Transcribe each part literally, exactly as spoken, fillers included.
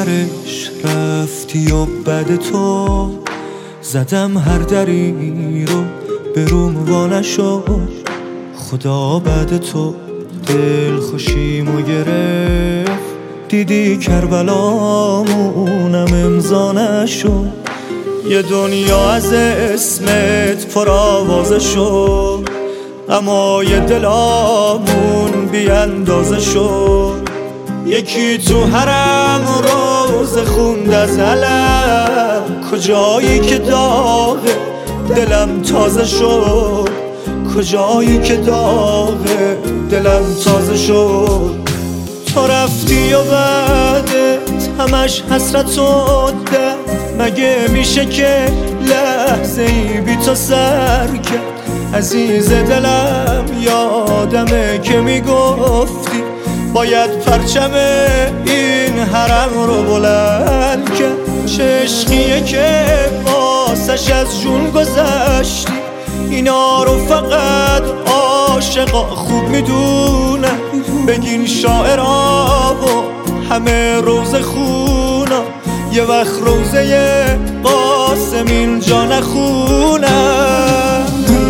آخرش رفتی و بعد تو زدم هر دری رو به روم وا نشد. خدا بعد تو دل خوشیمو گرفت، دیدی کربلامونم امضا نشد. یه دنیا از اسمت پر آوازه شد، اما یه دلامون بی اندازه شد. یکی تو حرم روز خوند از علم، کجایی که داغه دلم تازه شد. کجایی که داغه دلم تازه شد. تو رفتی و بعدت همش حسرت و درد، مگه میشه که لحظه ای بی تو سر کرد؟ عزیز دلم یادمه که میگفتی باید پرچم این حرم رو بلند کرد. چه عشقیه که واسش از جون گذشتی، اینا رو فقط عاشقا خوب میدونن. بگین شاعرها و همه روزه خونا، یه وقت روزه قاسم اینجا نخونن.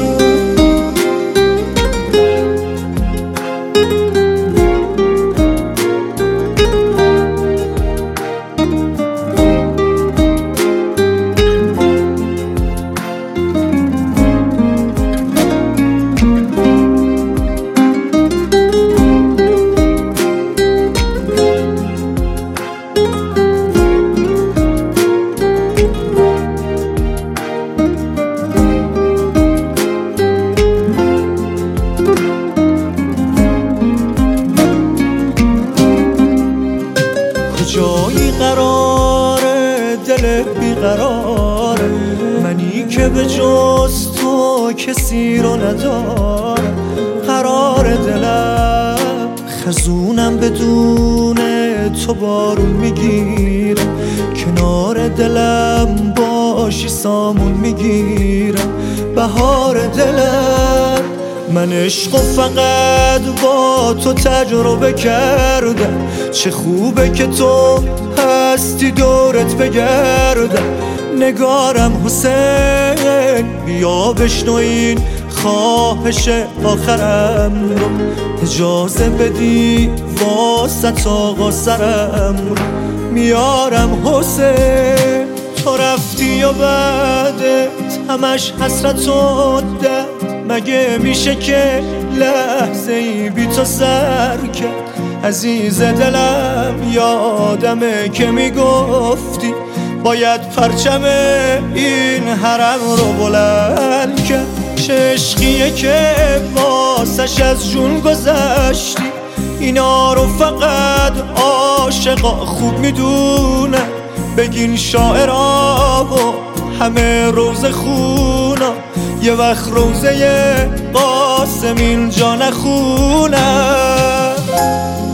جایی قراره دل بیقراره، منی که به جز تو کسی رو ندارم. قرار دلم خزونم بدون تو بارون میگیرم، کنار دلم باشی سامون میگیرم. بهار دلم من عشق و فقط با تو تجربه کردم. چه خوبه که تو هستی دورت بگردم. نگارم حسین بیا بشنو این خواهش آخرم رو، اجازه بدی واسط آقا سرم رو میارم حسین. تو رفتی و بعدت همش حسرت و درد، مگه میشه که لحظه ای بی تو سر کرد؟ عزیز دلم یادمه که میگفتی باید پرچم این حرم رو بلند کرد. چه عشقیه که واسش از جون گذشتی، اینا رو فقط عاشقا خوب میدونن. بگین شاعرها و همه روزه خونا، یه وقت روزه قاسم اینجا نخونن.